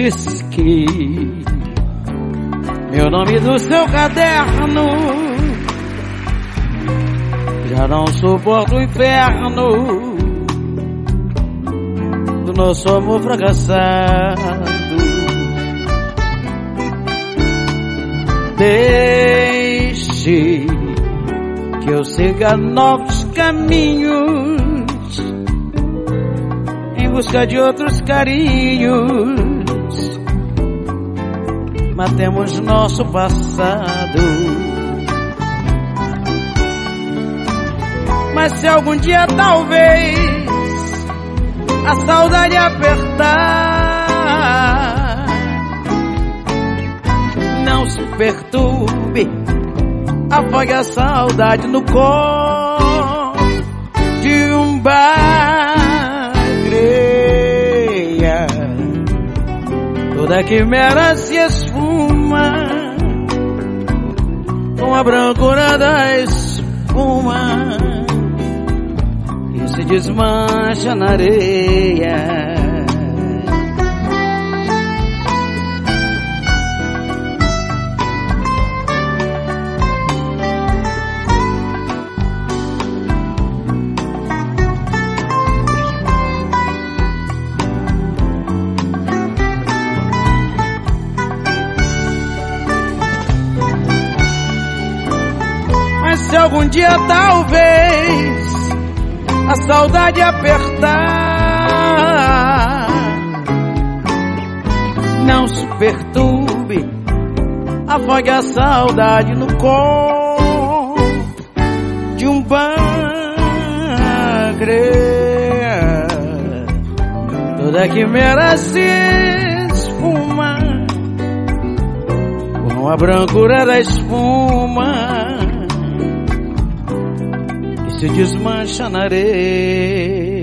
risque meu nome do seu caderno. Já não suporto o inferno do nosso amor fracassado. Deixe que eu siga novos caminhos em busca de outros carinhos. Matemos nosso passado. Mas se algum dia talvez a saudade apertar, não se perturbe, afogue a saudade no colo de um bar. Creia, toda quimera se esfuma com a brancura da espuma e se desmancha na areia. Se algum dia talvez a saudade apertar, não se perturbe, afogue a saudade no corpo de um banho. Toda quimera se esfuma com a brancura da espuma, se desmancha na areia.